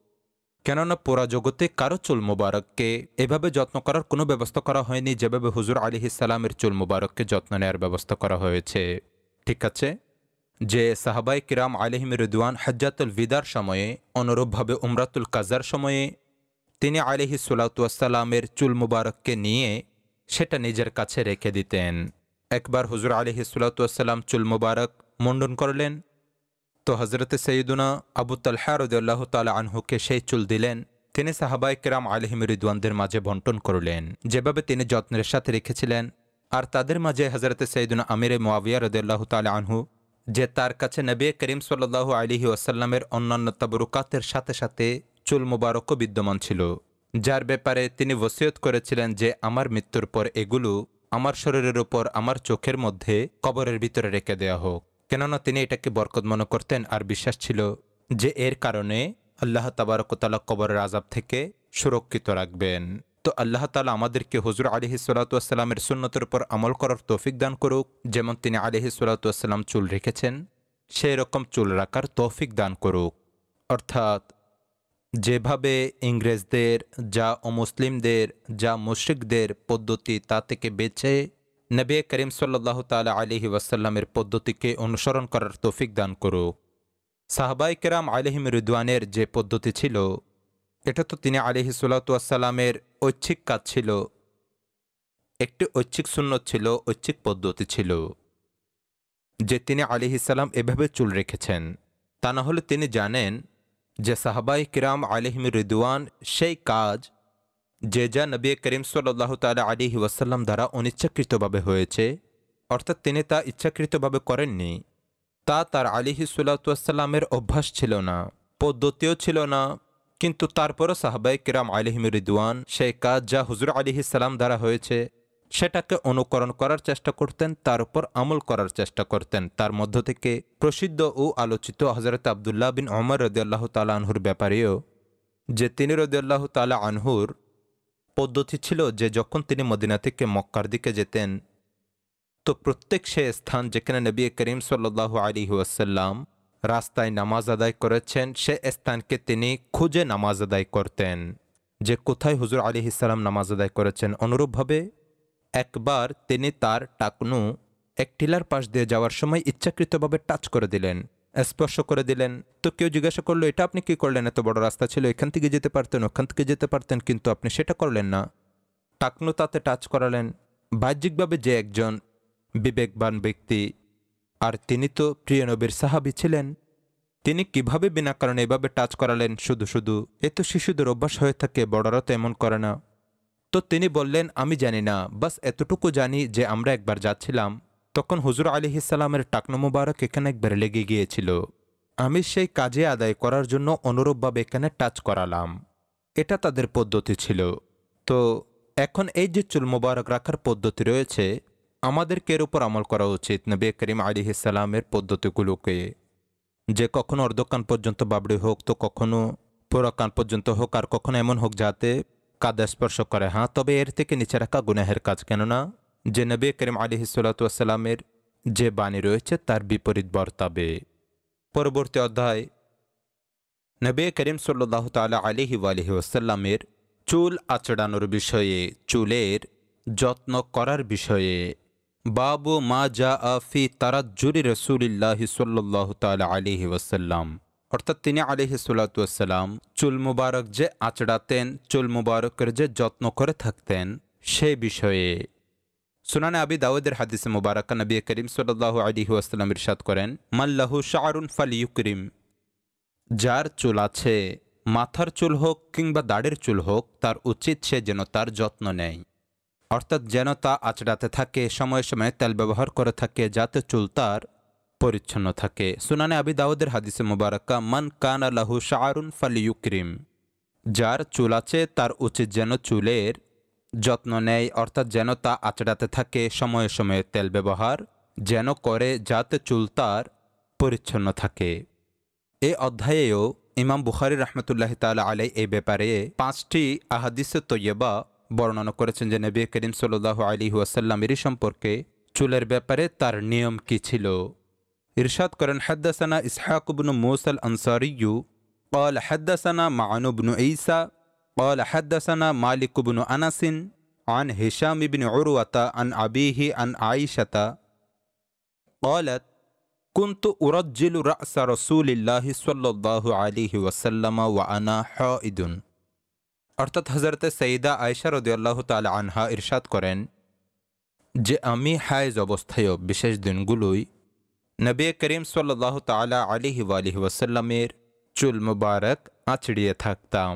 S2: কেননা পুরা জগতে কারো চুল মুবারককে এভাবে যত্ন করার কোনো ব্যবস্থা করা হয়নি যেভাবে হুজুর আলাইহিস সালামের চুল মুবারককে যত্ন নেওয়ার ব্যবস্থা করা হয়েছে। ঠিক আছে, যে সাহাবায়ে কিরাম আলাইহিম রিদওয়ান হজ্জাতুল বিদার সময়ে, অনুরূপভাবে উমরাতুল কাজার সময়ে তিনি আলাইহিস সালাতু ওয়াস সালামের চুল মুবারককে নিয়ে সেটা নিজের কাছে রেখে দিতেন। একবার হুজুর আলাইহিস সালাতু ওয়াস সালাম চুল মুবারক মুন্ডন করলেন, তো হজরতে সৈয়দুনা আবু তালহা রাদিয়াল্লাহু তাআলা আনহুকে সেই চুল দিলেন। তিনি সাহাবায়ে কিরাম আলাইহিম রিদওয়ানদের মাঝে বন্টন করলেন যেভাবে তিনি যত্নের সাথে রেখেছিলেন। আর তাদের মাঝে হজরতে সৈয়দুনা আমিরে মুআবিয়া রাদিয়াল্লাহু তাআলা আনহু, যে তার কাছে নবী করিম সাল্লাল্লাহু আলাইহি ওয়াসাল্লামের অন্যান্য তাবরুকাতের সাথে সাথে চুল মুবারকও বিদ্যমান ছিল, যার ব্যাপারে তিনি ওসিয়ত করেছিলেন যে আমার মৃত্যুর পর এগুলো আমার শরীরের উপর, আমার চোখের মধ্যে কবরের ভিতরে রেখে দেওয়া হোক। কেননা তিনি এটাকে বরকত মনে করতেন, আর বিশ্বাস ছিল যে এর কারণে আল্লাহ তাবারক ওয়া তাআলা কবরের আযাব থেকে সুরক্ষিত রাখবেন। তো আল্লাহ তাআলা আমাদেরকে হুজুর আলাইহিস সালাতু ওয়াস সালামের সুন্নতের উপর আমল করার তৌফিক দান করুক। যেমন তিনি আলাইহিস সালাতু ওয়াস সালাম চুল রেখেছেন সেই রকম চুল রাখার তৌফিক দান করুক। অর্থাৎ যেভাবে ইংরেজদের, যা অমুসলিমদের, যা মুশরিকদের পদ্ধতি তা থেকে বেঁচে নবী করিম সাল্লাল্লাহু তাআলা আলাইহি ওয়াসাল্লামের পদ্ধতিকে অনুসরণ করার তৌফিক দান করুক। সাহাবায়ে কেরাম আলাইহিম রিদওয়ানের যে পদ্ধতি ছিল, এটা তো তিনি আলাইহিস সালাতু ওয়াস সালামের ঐচ্ছিক কাজ ছিল, একটি ঐচ্ছিক সুন্নত ছিল, ঐচ্ছিক পদ্ধতি ছিল যে তিনি আলাইহিসসালাম এভাবে চুল রেখেছেন। তা না হলে তিনি জানেন যে সাহাবাই কিরাম আলাইহিম রিদওয়ান সেই কাজ যে যা নবী করিম সাল্লাল্লাহু তাআলা আলাইহি ওয়াসাল্লাম দ্বারা অনিচ্ছাকৃতভাবে হয়েছে, অর্থাৎ তিনি তা ইচ্ছাকৃতভাবে করেননি, তা তার আলাইহিস সালাতু ওয়াসসালামের অভ্যাস ছিল না, পদ্ধতিও ছিল না, কিন্তু তারপরও সাহাবাই কিরাম আলাইহিম রিদওয়ান সেই কাজ যা হুজুর আলাইহিস সালাম দ্বারা হয়েছে সেটাকে অনুকরণ করার চেষ্টা করতেন, তার উপর আমল করার চেষ্টা করতেন। তার মধ্য থেকে প্রসিদ্ধ ও আলোচিত হযরত আব্দুল্লাহ বিন ওমর রাদিয়াল্লাহু তাআলা আনহুর ব্যাপারেও যে তিনি রাদিয়াল্লাহু তাআলা আনহুর পদ্ধতি ছিল যে যখন তিনি মদিনা থেকে মক্কার দিকে যেতেন তো প্রত্যেক সে স্থান যেখানে নবী করিম সাল্লাল্লাহু আলাইহি ওয়াসাল্লাম রাস্তায় নামাজ আদায় করেছেন সে স্থানকে তিনি খুঁজে নামাজ আদায় করতেন যে কোথায় হুজুর আলাইহিস সালাম নামাজ আদায় করেছেন। অনুরূপভাবে একবার তিনি তার টাকনু এক টিলার পাশ দিয়ে যাওয়ার সময় ইচ্ছাকৃতভাবে টাচ করে দিলেন, স্পর্শ করে দিলেন। তো কেউ জিজ্ঞাসা করলো, এটা আপনি কি করলেন? এত বড় রাস্তা ছিল, এখান থেকে যেতে পারতেন, ওখান থেকে যেতে পারতেন, কিন্তু আপনি সেটা করলেন না। টাকনু তাতে টাচ করালেন। বাহ্যিকভাবে যে একজন বিবেকবান ব্যক্তি, আর তিনি তো প্রিয় নবীর সাহাবী ছিলেন, তিনি কিভাবে বিনা কারণে এভাবে টাচ করালেন শুধু শুধু? এ তো শিশুদের অভ্যাস হয়ে থাকে, বড়রা তো এমন করে না। তো তিনি বললেন, আমি জানি না, বাস এতটুকু জানি যে আমরা একবার যাচ্ছিলাম, তখন হুজুর আলাইহিস সালামের টাকনু মুবারক এখানে একবার লেগে গিয়েছিল, আমি সেই কাজে আদায় করার জন্য অনুরূপভাবে এখানে টাচ করালাম। এটা তাদের পদ্ধতি ছিল। তো এখন এই যে চুল মুবারক রাখার পদ্ধতি রয়েছে, আমাদেরকে এর উপর আমল করা উচিত নবী করিম আলাইহিস সালামের পদ্ধতিগুলোকে, যে কখনো অর্ধকান পর্যন্ত বাবড়ি হোক, তো কখনো পুরো কান পর্যন্ত হোক, আর কখনো এমন হোক যাতে কাদা স্পর্শ করে। হ্যাঁ, তবে এর থেকে নিচে রাখা গুনাহের কাজ, কেননা যে নবী করিম আলাইহিস সালাতু ওয়াসসালামের যে বাণী রয়েছে তার বিপরীত বর্তাবে। পরবর্তী অধ্যায় নবী করিম সাল্লাল্লাহু তাআলা আলাইহি ওয়ালিহি ওয়াসাল্লামের চুল আঁচড়ানোর বিষয়ে, চুলের যত্ন করার বিষয়ে। বাবু মা জা আফি তারাজ্জুরি রাসূলিল্লাহি সাল্লাল্লাহু তাআলা আলাইহি ওয়াসাল্লাম, অর্থাৎ তিনি আলাইহিস সালাতু ওয়াসসালাম চুল মুবারক যে আঁচড়াতেন, চুল মুবারকের যে যত্ন করে থাকতেন সেই বিষয়ে। সুনানে আবি দাউদের হাদিসে মুবারাকা নবী করিম সাল্লাল্লাহু আলাইহি ওয়াসাল্লাম ইরশাদ করেন, মাল্লাহু শা'রুন ফালিয়ুকরিম, যার চুল আছে, মাথার চুল হোক কিংবা দাড়ির চুল হোক, তার উচিত সে যেন তার যত্ন নেয়, অর্থাৎ যেন তা আঁচড়াতে থাকে, সময়ে সময়ে তেল ব্যবহার করে থাকে, যাতে চুল তার পরিচ্ছন্ন থাকে। সুনানে আবি দাউদের হাদিসে মুবারাকা, মান কানা লাহু শা'রুন ফালিয়ুকরিম, যার চুল আছে তার উচিত যেন চুলের যত্ন নেয়, অর্থাৎ যেন তা আঁচড়াতে থাকে, সময়ে সময়ে তেল ব্যবহার যেন করে, যাতে চুল তার পরিচ্ছন্ন থাকে। এই অধ্যায়েও ইমাম বুখারী রাহমাতুল্লাহি তাআলা আলাইহি এই ব্যাপারে পাঁচটি আহাদিসে তৈয়বা বর্ণনা করেছেন যে নবী করিম সাল্লাল্লাহু আলাইহি ওয়াসাল্লাম এর সম্পর্কে চুলের ব্যাপারে তার নিয়ম কি ছিল। ইরশাদ করেন, হাদ্দাসানা ইসহাক ইবনে মূসা আল আনসারী قال حدثنا معن بن عيسى قال حدثنا مالك بن أنس عن هشام بن عروة عن أبيه عن عائشة قالت كنت أرجل رأس رسول الله صلى الله عليه وسلم وأنا حائض, অর্থাৎ হযরত সাইয়্যিদা আয়েশা রাদিয়াল্লাহু তাআলা আনহা ইরশাদ করেন যে আমি হায়েজ অবস্থায়ও বিশেষ দিনগুলোই নবী করিম সাল্লাল্লাহু তাআলা আলাইহি ওয়ালিহি ওয়াসাল্লামের চুল মুবারক আঁচড়িয়ে থাকতাম,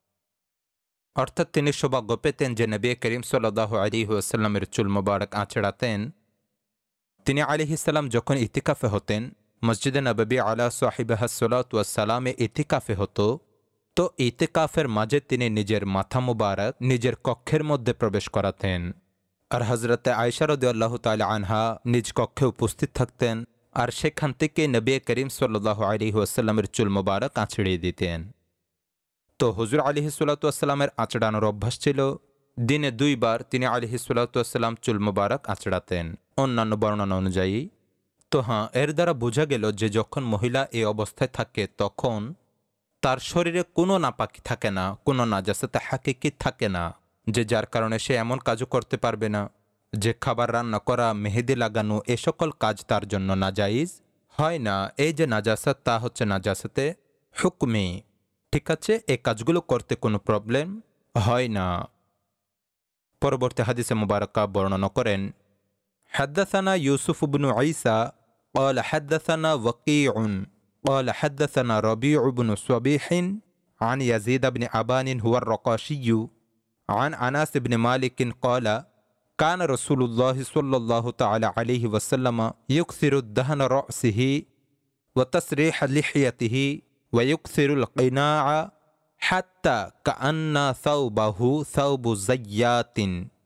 S2: অর্থাৎ তিনি সৌভাগ্য পেতেন যে নবী করিম সাল্লাল্লাহু আলাইহি ওয়াসাল্লামের চুল মুবারক আঁচড়াতেন। তিনি আলাইহিস সালাম যখন ইতিকাফে হতেন, মসজিদে নববী আলা সাহিবিহা সালাতু ওয়াস সালামে ইতিকাফে হতো, তো ইতিকাফের মাঝে তিনি নিজের মাথা মুবারক নিজের কক্ষের মধ্যে প্রবেশ করাতেন, আর হযরতে আয়েশা রাদিয়াল্লাহু তাআলা আনহা নিজ কক্ষে উপস্থিত থাকতেন, আর সেখান থেকে নবী করিম সাল্লাল্লাহু আলাইহি ওয়াসাল্লামের চুল মুবারক আঁচড়িয়ে দিতেন। তো হুজুর আলাইহিস সালাতু ওয়াস সালামের আঁচড়ানোর অভ্যাস ছিল, দিনে দুইবার তিনি আলাইহিস সালাতু ওয়াস সালাম চুল মুবারক আঁচড়াতেন অন্যান্য বর্ণনা অনুযায়ী। তো হ্যাঁ, এর দ্বারা বোঝা গেল যে যখন মহিলা এই অবস্থায় থাকে তখন তার শরীরে কোনো নাপাকি থাকে না, কোনো নাজাসাতে হাকিকি থাকে না, যে যার কারণে সে এমন কাজও করতে পারবে না যে খাবার রান্না করা, মেহেদি লাগানো, এ সকল কাজ তার জন্য নাজাইজ হয় না। এই যে নাজাসাত, তা হচ্ছে নাজাসাতে হুকমি, ঠিক আছে, এই কাজগুলো করতে কোনো প্রবলেম হয় না। পরবর্তী হাদিসে মুবারাকা বর্ণনা করেন, হাদ্দাসানা ইউসুফ ইবনু ঈসা قال حدثنا وقيع قال حدثنا ربيع بن صبيح عن يزيد بن أبان هو الرقاشي عن أنس بن مالك قال كان رسول الله صلى الله تعالى عليه وسلم يكثر الدهن رأسه وتسريح لحيته ويكثر القناع حتى كأن ثوبه ثوب زيات।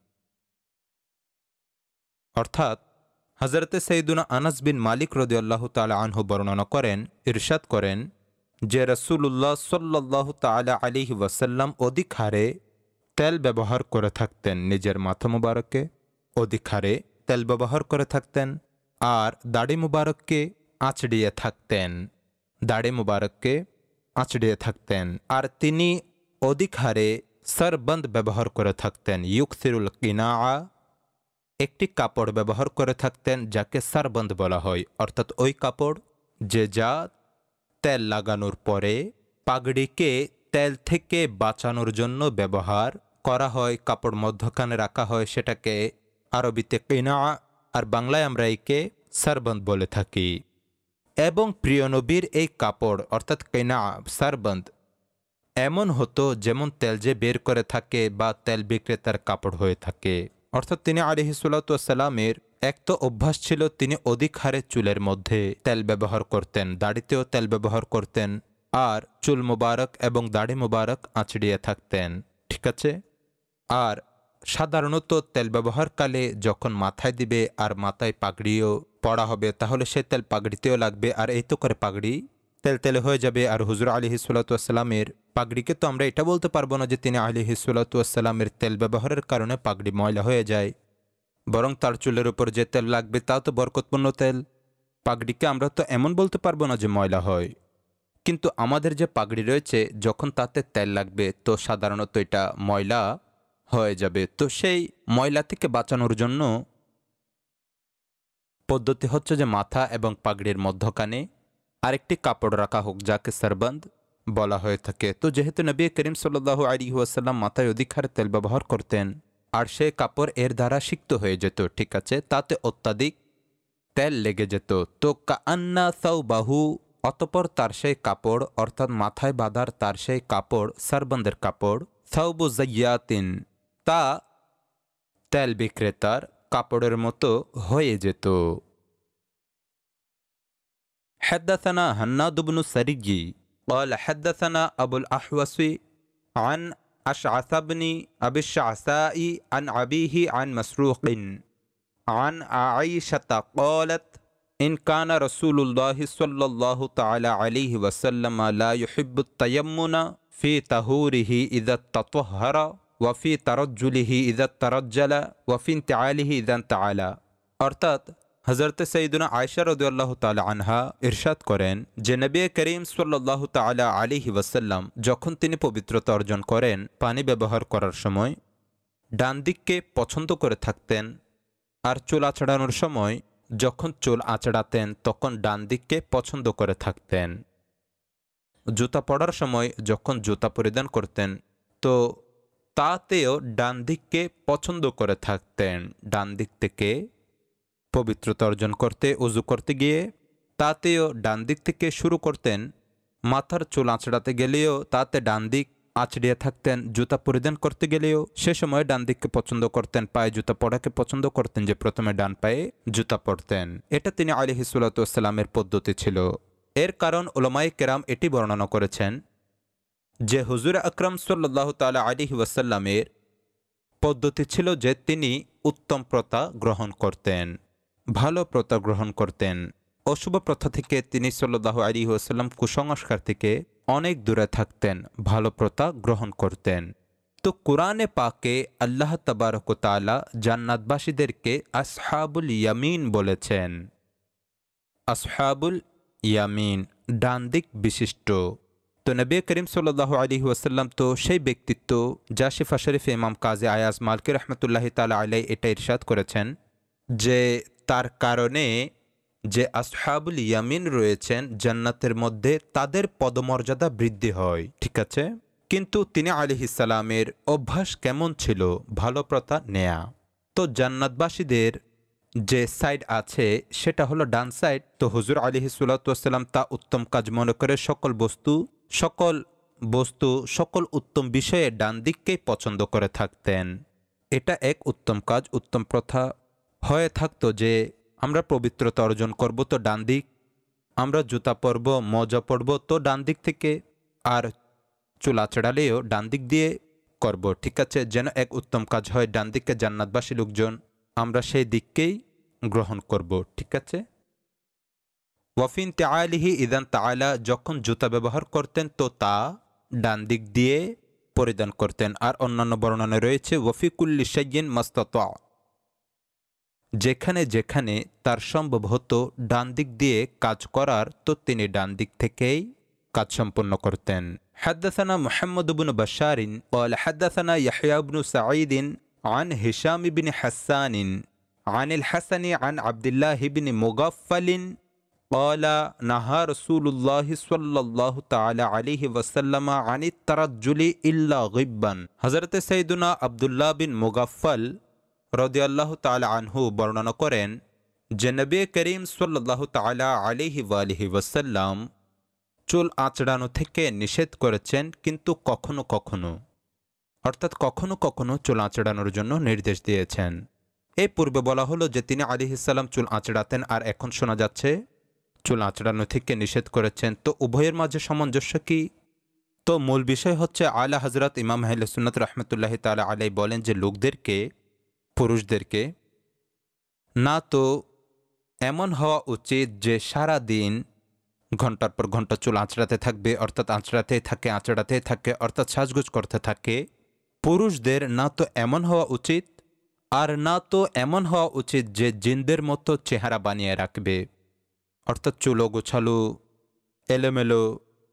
S2: অর্থাৎ হযরতে সৈয়দুনা আনাস বিন মালিক রাদিয়াল্লাহু তাআলা আনহু বর্ণনা করেন, ইরশাদ করেন যে রাসূলুল্লাহ সাল্লাল্লাহু তাআলা আলাইহি ওয়াসাল্লাম অধিক হারে তেল ব্যবহার করে থাকতেন, নিজের মাথা মুবারকে অধিক হারে তেল ব্যবহার করে থাকতেন আর দাড়ি মুবারককে আঁচড়িয়ে থাকতেন দাড়ি মুবারককে আঁচড়িয়ে থাকতেন আর তিনি অধিক হারে সরবন্দ ব্যবহার করে থাকতেন। ইউকসিরুল কিনাআ, একটি কাপড় ব্যবহার করে থাকতেন যাকে সরবন্দ বলা হয়, অর্থাৎ ওই কাপড় যে যা তেল লাগানোর পরে পাগড়িকে তেল থেকে বাঁচানোর জন্য ব্যবহার করা হয়, কাপড় মধ্যখানে রাখা হয়, সেটাকে আরবিতে কিনা আর বাংলায় আমরা একে সরবন্দ বলে থাকি। এবং প্রিয় নবীর এই কাপড় অর্থাৎ কিনা সরবন্দ এমন হতো যেমন তেল যে বের করে থাকে বা তেল বিক্রেতার কাপড় হয়ে থাকে। অর্থাৎ তিনি আলাইহিসসালাতু ওয়াসসালামের এক তো অভ্যাস ছিল তিনি অধিক হারে চুলের মধ্যে তেল ব্যবহার করতেন, দাড়িতেও তেল ব্যবহার করতেন আর চুল মুবারক এবং দাড়ি মুবারক আঁচড়িয়ে থাকতেন, ঠিক আছে। আর সাধারণত তেল ব্যবহারকালে যখন মাথায় দিবে আর মাথায় পাগড়িও পড়া হবে তাহলে সে তেল পাগড়িতেও লাগবে আর এই তো করে পাগড়ি তেল তেলে হয়ে যাবে। আর হুজুর আলাইহিসসালাতু ওয়াসসালামের পাগড়িকে তো আমরা এটা বলতে পারবো না যে তিনি আলাইহিসসালাতু ওয়াসসালামের তেল ব্যবহারের কারণে পাগড়ি ময়লা হয়ে যায়, বরং তার চুলের উপর যে তেল লাগবে তাও তো বরকতপূর্ণ তেল। পাগড়িকে আমরা তো এমন বলতে পারবো না যে ময়লা হয়, কিন্তু আমাদের যে পাগড়ি রয়েছে যখন তাতে তেল লাগবে তো সাধারণত এটা ময়লা হয়ে যাবে। তো সেই ময়লা থেকে বাঁচানোর জন্য পদ্ধতি হচ্ছে যে মাথা এবং পাগড়ির মধ্যখানে আরেকটি কাপড় রাখা হোক যাকে সরবন্দ বলা হয়ে থাকে। তো যেহেতু নবী করিম সাল্লাল্লাহু আলাইহি ওয়াসাল্লাম মাথায় অধিক হারে তেল ব্যবহার করতেন আর সে কাপড় এর দ্বারা সিক্ত হয়ে যেত, ঠিক আছে, তাতে অত্যাধিক তেল লেগে যেত। তো কাআন্না সাওবাহু, অতপর তার সেই কাপড় অর্থাৎ মাথায় বাঁধার তার সেই কাপড় সরবন্দের কাপড় সাওবু জাইয়াতিন, তা তেল বিক্রেতার কাপড়ের মতো হয়ে যেত। حدثنا هناد بن السري قال حدثنا أبو الأحوص عن أشعث بن أبي الشعثاء عن أبيه عن مسروق عن عائشة قالت إن كان رسول الله صلى الله تعالى عليه وسلم لا يحب التيمن في طهوره إذا تطهر وفي ترجله إذا ترجل وفي انتعاله إذا انتعل। অর্থাৎ হযরতে সাইয়্যিদুনা আয়েশা রাদিয়াল্লাহু তাআলা আনহা ইরশাদ করেন যে নবী করিম সাল্লাল্লাহু তাআলা আলাইহি ওয়াসাল্লাম যখন তিনি পবিত্রতা অর্জন করেন পানি ব্যবহার করার সময় ডান দিককে পছন্দ করে থাকতেন, আর চুল আঁচড়ানোর সময় যখন চুল আঁচড়াতেন তখন ডান দিককে পছন্দ করে থাকতেন। জুতা পরার সময় যখন জুতা পরিধান করতেন তো তাতেও ডান দিককে পছন্দ করে থাকতেন। ডান দিক থেকে পবিত্রতা অর্জন করতে উজু করতে গিয়ে তাতেও ডান দিক থেকে শুরু করতেন, মাথার চুল আঁচড়াতে গেলেও তাতে ডান দিক আঁচড়িয়ে থাকতেন, জুতা পরিধান করতে গেলেও সে সময় ডান দিককে পছন্দ করতেন, পায়ে জুতা পরাকে পছন্দ করতেন যে প্রথমে ডান পায়ে জুতা পরতেন। এটা তিনি আলাইহিসসালাতু ওয়াসসালামের পদ্ধতি ছিল। এর কারণ উলামায়ে কেরাম এটি বর্ণনা করেছেন যে হুজুর আকরাম সাল্লাল্লাহু তাআলা আলাইহি ওয়াসাল্লামের পদ্ধতি ছিল যে তিনি উত্তম প্রথা গ্রহণ করতেন, ভালো প্রথা গ্রহণ করতেন। অশুভ প্রথা থেকে তিনি সাল্লাল্লাহু আলাইহি ওয়াসাল্লাম কুসংস্কার থেকে অনেক দূরে থাকতেন, ভালো প্রথা গ্রহণ করতেন। তো কুরআনে পাকে আল্লাহ তাবারক ওয়া তাআলা জান্নাতবাসীদেরকে আসহাবুল ইয়ামিন বলেছেন। আসহাবুল ইয়ামিন ডান দিক বিশিষ্ট। তো নবী করিম সাল্লাল্লাহু আলাইহি ওয়াসাল্লাম তো সেই ব্যক্তিত্ব যা শিফা শরীফে ইমাম কাজী আয়াজ মালকি রহমতুল্লাহি তাআলা আলাইহি এটা ইরশাদ করেছেন যে তার কারণে যে আসহাবুল ইয়ামিন রয়েছেন জান্নাতের মধ্যে তাদের পদমর্যাদা বৃদ্ধি হয়, ঠিক আছে। কিন্তু তিনি আলাইহিসসালামের অভ্যাস কেমন ছিল? ভালো প্রথা নেয়া। তো জান্নাতবাসীদের যে সাইড আছে সেটা হলো ডান সাইড। তো হুজুর আলাইহিসসালাম তা উত্তম কাজ মনে করে সকল বস্তু সকল বস্তু সকল উত্তম বিষয়ে ডান দিককেই পছন্দ করে থাকতেন। এটা এক উত্তম কাজ, উত্তম প্রথা হয়ে থাকতো যে আমরা পবিত্রতা অর্জন করব তো ডান দিক, আমরা জুতা পরব মজা পরব তো ডান দিক থেকে, আর চুল আঁচড়ালেও ডান দিক দিয়ে করব। ঠিক আছে, যেন এক উত্তম কাজ হয় ডান দিকে জান্নাতবাসী লোকজন আমরা সেই দিককেই গ্রহণ করব। ঠিক আছে। ওয়াফিন তাআলিহি ইদান তাআলা যখন জুতা ব্যবহার করতেন তো তা ডান দিক দিয়ে পরিধান করতেন। আর অন্যান্য বর্ণনায় রয়েছে ওয়াফি কুল্লি শাইইন মাস্তাতা, যেখানে যেখানে তার সম্ভব হতো ডান দিক দিয়ে কাজ করার তো তিনি ডান দিক থেকেই কাজ সম্পন্ন করতেন। حدثنا محمد بن بشار قال حدثنا يحيى بن سعيد عن هشام بن حسان عن الحسن عن عبد الله بن مغفل قال نهى رسول الله صلى الله تعالى عليه وسلم عن الترجل إلا غبا। হযরত সাইয়্যিদুনা আব্দুল্লাহ বিন মুগাফফাল রাদিয়াল্লাহু তাআলা আনহু বর্ণনা করেন যে নবী করিম সাল্লাল্লাহু তাআলা আলাইহি ওয়া আলিহি ওয়াসাল্লাম চুল আঁচড়ানো থেকে নিষেধ করেছেন, কিন্তু কখনো কখনো, অর্থাৎ কখনো কখনো চুল আঁচড়ানোর জন্য নির্দেশ দিয়েছেন। এই পূর্বে বলা হলো যে তিনি আলাইহিসসালাম চুল আঁচড়াতেন, আর এখন শোনা যাচ্ছে চুল আঁচড়ানো থেকে নিষেধ করেছেন। তো উভয়ের মাঝে সামঞ্জস্য কি? তো মূল বিষয় হচ্ছে আলা হযরত ইমাম আহলে সুন্নাত রাহমাতুল্লাহি তাআলা আলাইহি বলেন যে লোকদেরকে, পুরুষদেরকে না তো এমন হওয়া উচিত যে সারা দিন ঘন্টার পর ঘন্টা চুল আঁচড়াতে থাকবে, অর্থাৎ আঁচড়াতেই থাকে আঁচড়াতেই থাকে অর্থাৎ সাজগোজ করতে থাকে। পুরুষদের না তো এমন হওয়া উচিত, আর না তো এমন হওয়া উচিত যে জিনদের মতো চেহারা বানিয়ে রাখবে, অর্থাৎ চুলো গোছালো এলোমেলো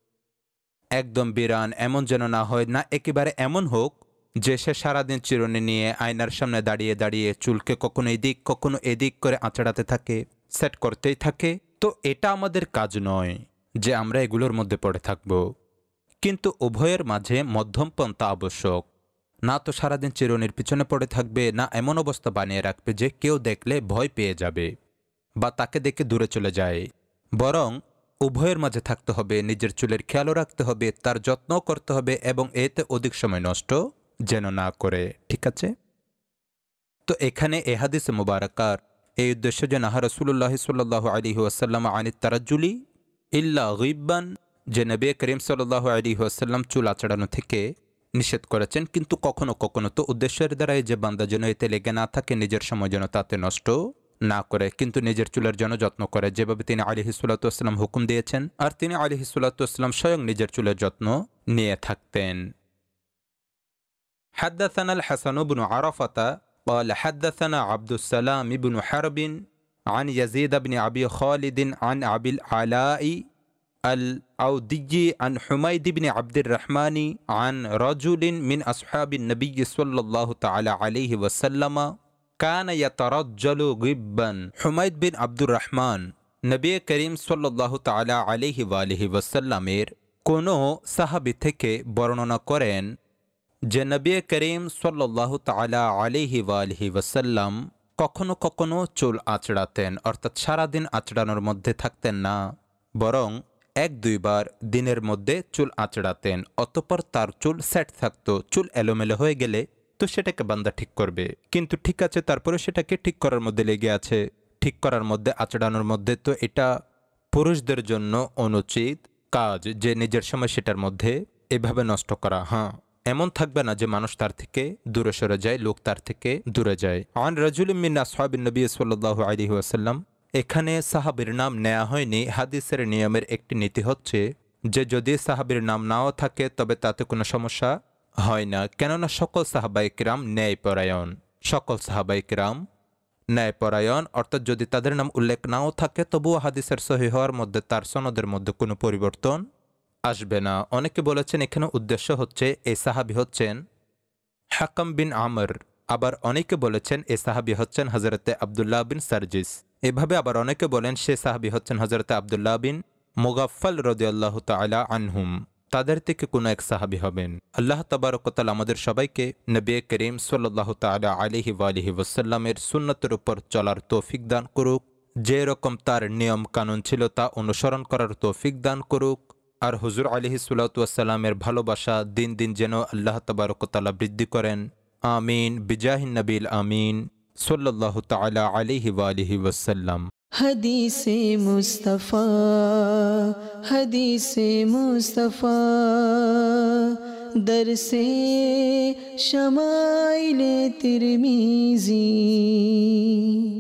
S2: একদম বিরান এমন যেন না হয়। না একেবারে এমন হোক যে সে সারাদিন চিরুনি নিয়ে আয়নার সামনে দাঁড়িয়ে দাঁড়িয়ে চুলকে কখনো এদিক কখনো এদিক করে আঁচড়াতে থাকে, সেট করতেই থাকে। তো এটা আমাদের কাজ নয় যে আমরা এগুলোর মধ্যে পড়ে থাকব, কিন্তু উভয়ের মাঝে মধ্যম পন্থা আবশ্যক। না তো সারাদিন চিরুনির পিছনে পড়ে থাকবে, না এমন অবস্থা বানিয়ে রাখবে যে কেউ দেখলে ভয় পেয়ে যাবে বা তাকে দেখে দূরে চলে যায়। বরং উভয়ের মাঝে থাকতে হবে, নিজের চুলের খেয়ালও রাখতে হবে, তার যত্নও করতে হবে এবং এতে অধিক সময় নষ্ট যেন না করে। ঠিক আছে। তো এখানে এ হাদিসে মুবারাকার এই উদ্দেশ্য যে নাহা রাসূলুল্লাহ সাল্লাল্লাহু আলাইহি ওয়াসাল্লাম আনিত তারাজ্জুলি ইল্লা গিববান, যে নবী করিম সাল্লাল্লাহু আলাইহি ওয়াসাল্লাম চুল আঁচড়ানো থেকে নিষেধ করেছেন, কিন্তু কখনো কখনো তো উদ্দেশ্যের দ্বারাই যে বান্দা যেন এতে লেগে না থাকে, নিজের সময় যেন তাতে নষ্ট না করে, কিন্তু নিজের চুলের জন্য যত্ন করে, যেভাবে তিনি আলাইহিসসালাতু ওয়াসসালাম হুকুম দিয়েছেন। আর তিনি আলাইহিসসালাতু ওয়াসসালাম স্বয়ং নিজের চুলের যত্ন নিয়ে থাকতেন। حدثنا الحسن بن عرفة قال حدثنا عبد السلام بن حرب عن يزيد بن أبي خالد عن أبي العلاء الأودي عن حميد بن عبد الرحمن عن رجل من أصحاب النبي صلى الله تعالى عليه وسلم كان يترجل غبا। حميد بن عبد الرحمن নবী করিম সাল্লাল্লাহু তাআলা আলাইহি ওয়া আলিহি ওয়াসাল্লামের কোনো সাহাবী থেকে বর্ণনা করেন যে নবী করিম সাল্লাল্লাহু তাআলা আলাইহি ওয়া আলিহি ওয়াসাল্লাম কখনো কখনো চুল আঁচড়াতেন, অর্থাৎ সারাদিন আঁচড়ানোর মধ্যে থাকতেন না, বরং এক দুইবার দিনের মধ্যে চুল আঁচড়াতেন। অতঃপর তার চুল সেট থাকতো। চুল এলোমেলো হয়ে গেলে তো সেটাকে বান্দা ঠিক করবে, কিন্তু ঠিক আছে তারপরে সেটাকে ঠিক করার মধ্যে লেগে আছে, ঠিক করার মধ্যে আঁচড়ানোর মধ্যে। তো এটা পুরুষদের জন্য অনুচিত কাজ যে নিজের সময় সেটার মধ্যে এভাবে নষ্ট করা। হ্যাঁ, এমন থাকবে না যে মানুষ তার থেকে দূরে সরে যায়, লোক তার থেকে দূরে যায়। আন রাজুলিম মিন আসহাবিন নবী সাল্লাল্লাহু আলাইহি ওয়াসাল্লাম, এখানে সাহাবীর নাম নেওয়া হয়নি। হাদিসের নিয়মের একটি নীতি হচ্ছে যে যদি সাহাবীর নাম নাও থাকে তবে তাতে কোনো সমস্যা হয় না, কেননা সকল সাহাবায়ে কিরাম ন্যায়পরায়ণ, সকল সাহাবায়ে কিরাম ন্যায়পরায়ণ, অর্থাৎ যদি তাদের নাম উল্লেখ নাও থাকে তবুও হাদিসের সহিহ হওয়ার মধ্যে তার সনদের মধ্যে কোনো পরিবর্তন আসবে না। অনেকে বলেছেন এখানে উদ্দেশ্য হচ্ছে এই সাহাবী হচ্ছেন হাকাম বিন আমর, আবার অনেকে বলেছেন এই সাহাবী হচ্ছেন হযরতে আব্দুল্লাহ বিন সারজিস। এভাবে আবার অনেকে বলেন সে সাহাবী হচ্ছেন হযরতে আব্দুল্লাহ বিন মুগাফফাল রাদিয়াল্লাহু তাআলা আনহুম। তাদের থেকে কোনো এক সাহাবী হবেন। আল্লাহ তাবারক ওয়া তাআলা আমাদের সবাইকে নবী করিম সাল্লাল্লাহু তাআলা আলাইহি ওয়া আলিহি ওয়াসাল্লামের সুন্নতের উপর চলার তৌফিক দান করুক, যে রকম তার নিয়ম কানুন ছিল তা অনুসরণ করার তৌফিক দান করুক। আর হুজুর আলাইহিস সালাতু ওয়াস সালামের ভালোবাসা দিন দিন যেন আল্লাহ তাবারক ওয়া তাআলা বৃদ্ধি করেন। আমিন বিজাহিন নবীল আমিন সাল্লাল্লাহু তাআলা আলাইহি ওয়া আলিহি ওয়াসাল্লাম।
S1: हदीसे मुस्तफ़ा हदीसे मुस्तफ़ा दरसे शमाइले तिरमिज़ी।